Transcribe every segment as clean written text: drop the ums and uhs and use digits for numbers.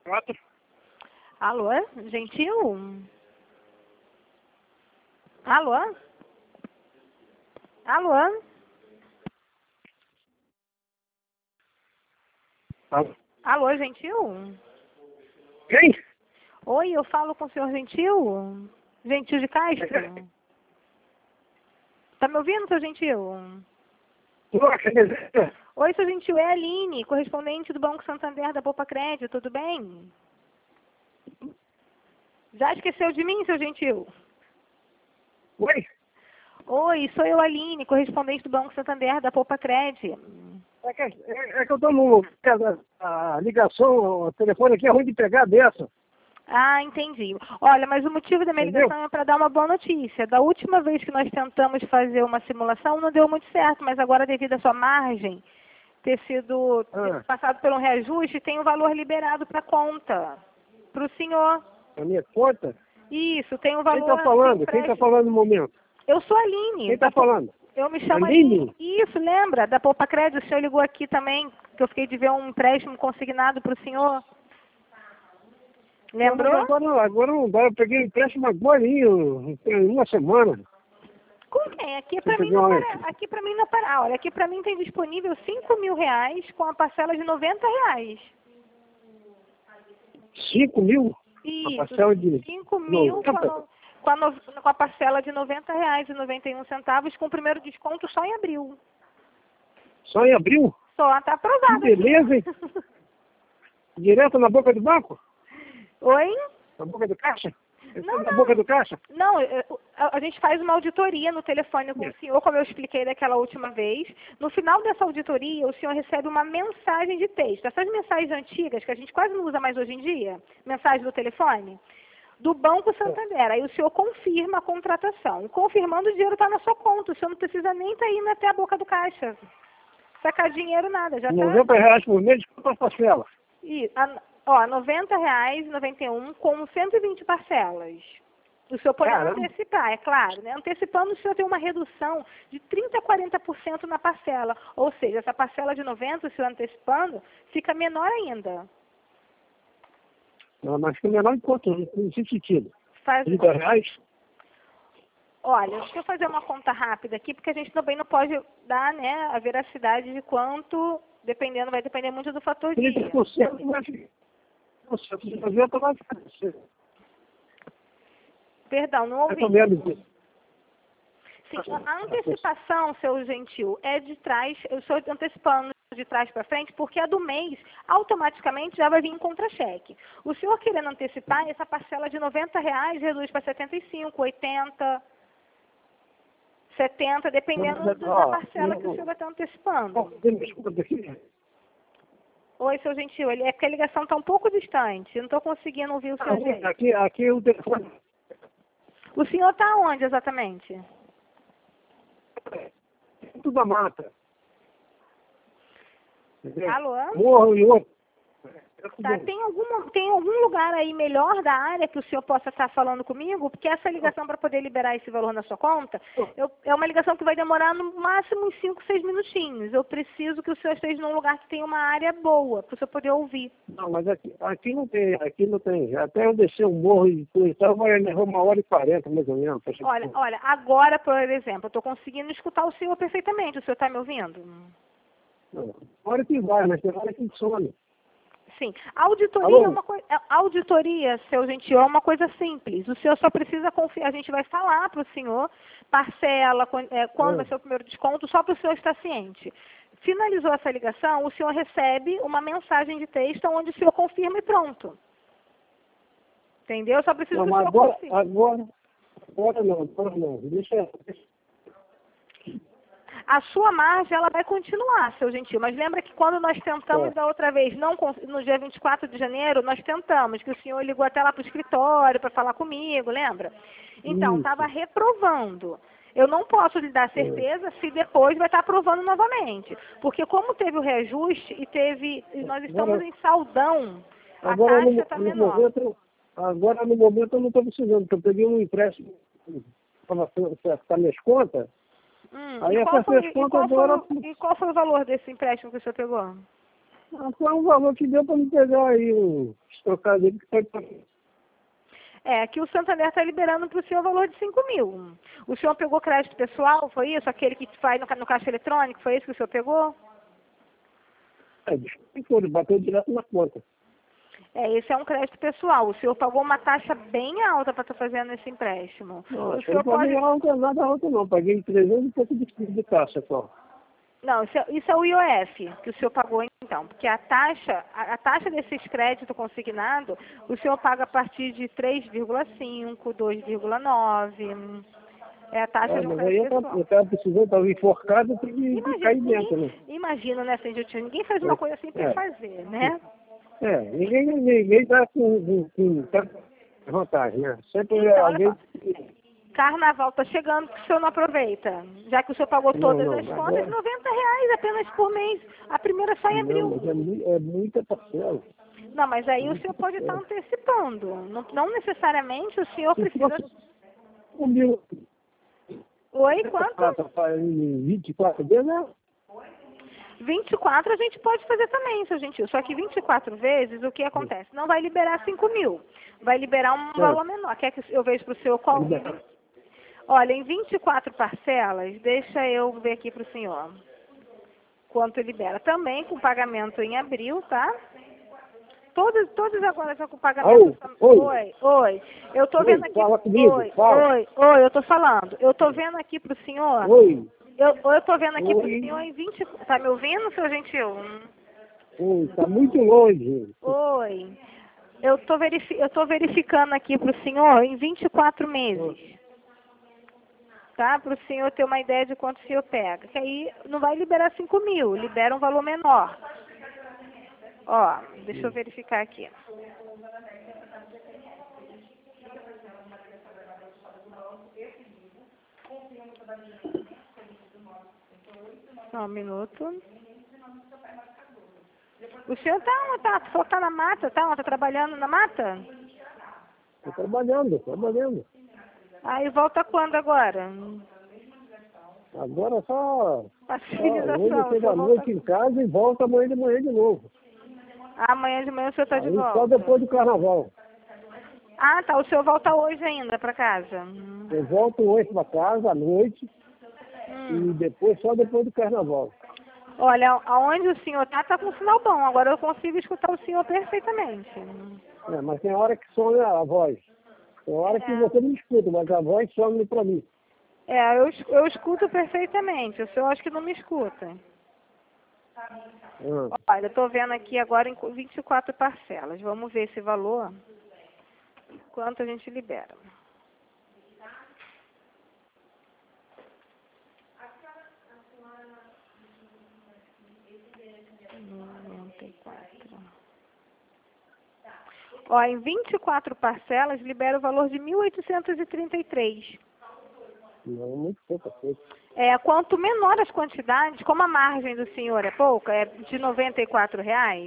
4. Alô, gentil? Alô? Alô? Alô, gentil? Quem? Oi, eu falo com o senhor Gentil? Gentil de Castro? Tá me ouvindo, seu Gentil? Nossa, deseja. Oi, seu Gentil, é a Aline, correspondente do Banco Santander da Poupa Crédito, tudo bem? Já esqueceu de mim, seu Gentil? Oi? Oi, sou eu, Aline, correspondente do Banco Santander da Poupa Crédito. É que eu tô no... A ligação, o telefone aqui é ruim de pegar dessa. Ah, entendi. Olha, mas o motivo da minha Entendeu? ligação é para dar uma boa notícia. Da última vez que nós tentamos fazer uma simulação, não deu muito certo, mas agora, devido à sua margem ter Ah, passado por um reajuste, tem um valor liberado para conta. Para o senhor. a minha conta? Isso, tem um Quem valor. tá falando? Quem tá falando no momento? Eu sou a Aline. Quem tá falando? Eu me chamo Aline? Aline. Isso, lembra? Da Poupa Crédito, o senhor ligou aqui também, que eu fiquei de ver um empréstimo consignado para o senhor. Lembrou? Não, mas agora não dá. Eu peguei empréstimo agora em uma semana. Com quem? Aqui Você para mim pegou não onde? para. Aqui para mim não para. Olha, aqui para mim tem disponível R$ 5.000 com a parcela de R$ 90. 5 mil? A Isso, parcela de 5.000 90? com a parcela de R$ 90,91 com o primeiro desconto só em abril. Só em abril? Só, tá Que aprovado aqui. beleza, hein? Direto na boca do banco? Oi? Na boca do caixa? Não, Na não. boca do caixa? Não, a gente faz uma auditoria no telefone com o senhor, como eu expliquei daquela última vez. No final dessa auditoria, o senhor recebe uma mensagem de texto. Essas mensagens antigas, que a gente quase não usa mais hoje em dia, mensagem do telefone, do Banco Santander. Aí o senhor confirma a contratação. Confirmando, o dinheiro está na sua conta. O senhor não precisa nem estar indo até a boca do caixa. Sacar dinheiro, nada. Já está... R$ 90 por mês, quantas parcelas? R$ 90,91 com 120 parcelas. O senhor pode antecipar, é claro, né? Antecipando, o senhor tem uma redução de 30% a 40% na parcela. Ou seja, essa parcela de 90, o senhor antecipando, fica menor ainda. Não, mas que menor de quanto? Não tem sentido. Faz... R$ 30? Olha, deixa eu fazer uma conta rápida aqui, porque a gente também não pode dar, né, a veracidade de quanto, dependendo, vai depender muito do fator dia. 30% vai ficar. Nossa, você vai ficar. Perdão, não ouvi. Sim, a antecipação, seu Gentil, é de trás, eu estou antecipando de trás para frente, porque a do mês automaticamente já vai vir em contra-cheque. O senhor querendo antecipar, essa parcela de R$ 90 reduz para 75, 80, 70, dependendo da parcela que o senhor vai estar antecipando. Oi, seu Gentil, é porque a ligação está um pouco distante, eu não estou conseguindo ouvir o seu jeito. Aqui o telefone. O senhor está onde exatamente? Tudo da mata. Alô? Morro e outro. Tá, tem algum lugar aí melhor da área que o senhor possa estar falando comigo? Porque essa ligação, para poder liberar esse valor na sua conta, é uma ligação que vai demorar no máximo uns 5, 6 minutinhos. Eu preciso que o senhor esteja num lugar que tenha uma área boa, para o senhor poder ouvir. Não, mas aqui não tem. Até eu descer um morro e tal, vai levar 1h40, mais ou menos. Olha, agora, por exemplo, eu estou conseguindo escutar o senhor perfeitamente. O senhor está me ouvindo? Não, hora que vai, mas tem hora que some. Sim. Auditoria, seu Gentil, é uma coisa simples. O senhor só precisa confiar. A gente vai falar para o senhor, parcela, quando vai ser o primeiro desconto, só para o senhor estar ciente. Finalizou essa ligação, o senhor recebe uma mensagem de texto onde o senhor confirma e pronto. Entendeu? Só preciso que o senhor confirme. Agora não. Deixa. A sua margem, ela vai continuar, seu Gentil. Mas lembra que quando nós tentamos da outra vez, no dia 24 de janeiro, nós tentamos, que o senhor ligou até lá para o escritório para falar comigo, lembra? Então, estava reprovando. Eu não posso lhe dar certeza se depois vai estar aprovando novamente. Porque como teve o reajuste e nós estamos em saldão, a taxa está menor. Agora, no momento, eu não estou precisando, porque eu peguei um empréstimo para minhas contas. E qual foi o valor desse empréstimo que o senhor pegou? Foi um valor que deu para me pegar aí os trocadilhos que foi. Aqui o Santander está liberando para o senhor o valor de 5 mil. O senhor pegou crédito pessoal, foi isso? Aquele que faz no caixa eletrônico, foi isso que o senhor pegou? Desculpa, bateu direto na conta. Esse é um crédito pessoal. O senhor pagou uma taxa bem alta para estar fazendo esse empréstimo. Não, O senhor pode... não é nada alto não, paguei 300 e pouco de taxa só. Não, isso é o IOF que o senhor pagou então, porque a taxa desses créditos consignados, o senhor paga a partir de 3,5, 2,9. É a taxa de um Mas aí crédito pessoal. eu estava precisando, estava enforcado, eu tenho que cair dentro, né? Imagina, né, Senhor? Ninguém faz uma coisa assim para fazer, né? Ninguém está com vantagem, né? Sempre Então, alguém... olha só. Carnaval está chegando, que o senhor não aproveita. Já que o senhor pagou todas as contas, agora... R$ 90 apenas por mês. A primeira só em abril. Não, mas é muita parcela. Não, mas aí o senhor pode estar antecipando. Não necessariamente o senhor precisa... Comigo. Oi, quanto? 24 vezes, né? 24 a gente pode fazer também, seu gentil. Só que 24 vezes, o que acontece? Não vai liberar 5 mil. Vai liberar um valor menor. Quer que eu veja para o senhor qual? Olha, em 24 parcelas, deixa eu ver aqui para o senhor. Quanto libera? Também com pagamento em abril, tá? Todos agora já com pagamento. Oi. Eu tô vendo aqui. Fala comigo, Oi, eu tô falando. Eu tô vendo aqui pro senhor. Eu tô vendo aqui pro senhor em 20. Tá me ouvindo, seu gentil? Oi, tá muito longe. Oi. Eu tô verificando aqui pro senhor em 24 meses. Tá? Para o senhor ter uma ideia de quanto o senhor pega. Que aí não vai liberar 5 mil, libera um valor menor. Ó, deixa eu verificar aqui. Só um minuto. O senhor tá na mata, tá? Tá trabalhando na mata? Tô trabalhando. Aí volta quando agora? Agora só... Pacificação. Hoje eu chego à noite em casa e volto amanhã de manhã de novo. Amanhã de manhã o senhor tá de volta? Só depois do carnaval. Ah, tá. O senhor volta hoje ainda para casa? Eu volto hoje para casa à noite e depois, só depois do carnaval. Olha, aonde o senhor tá com sinal bom. Agora eu consigo escutar o senhor perfeitamente. Mas tem hora que some a voz. Tem hora que você não escuta, mas a voz some para mim. Eu escuto perfeitamente. O senhor acha que não me escuta. Olha, eu estou vendo aqui agora em 24 parcelas. Vamos ver esse valor. Quanto a gente libera. Ó, em 24 parcelas, libera o valor de 1.833. Não, muito pouca coisa. Quanto menor as quantidades, como a margem do senhor é pouca, é de R$ 94,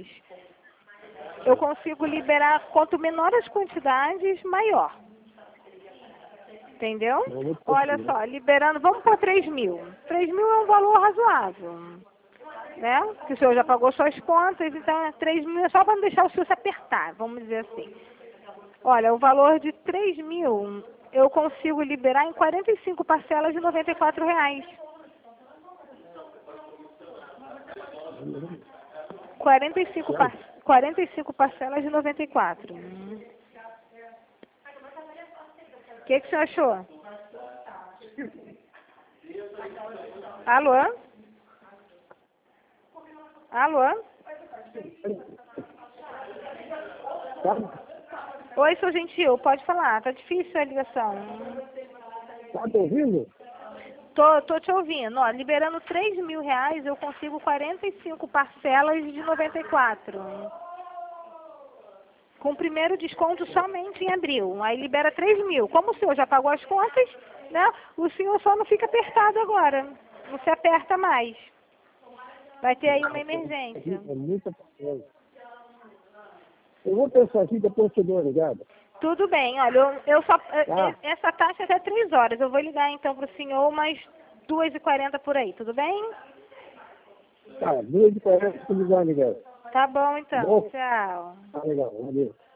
eu consigo liberar, quanto menor as quantidades, maior. Entendeu? Olha só, liberando, vamos por 3 mil. 3 mil é um valor razoável. Né? Que o senhor já pagou suas contas, então 3 mil é só para não deixar o senhor se apertar, vamos dizer assim. Olha, o valor de 3 mil eu consigo liberar em 45 parcelas de R$ 94. 45 parcelas de 94. O que o senhor achou? Alô? Oi, seu gentil, pode falar. Tá difícil a ligação. Tá te ouvindo? Tô te ouvindo. Ó, liberando 3 mil reais, eu consigo 45 parcelas de 94. Com o primeiro desconto somente em abril. Aí libera 3 mil. Como o senhor já pagou as contas, né? O senhor só não fica apertado agora. Não se aperta mais. Vai ter aí uma emergência. É muita parcela. Eu vou pensar aqui, depois eu dou uma ligada. Tudo bem, olha, essa taxa é até 3 horas. Eu vou ligar então para o senhor umas 2h40 por aí, tudo bem? Tá, 2h40 eu ligar, ligada. Tá bom, então. Bom? Tchau. Tá legal, valeu.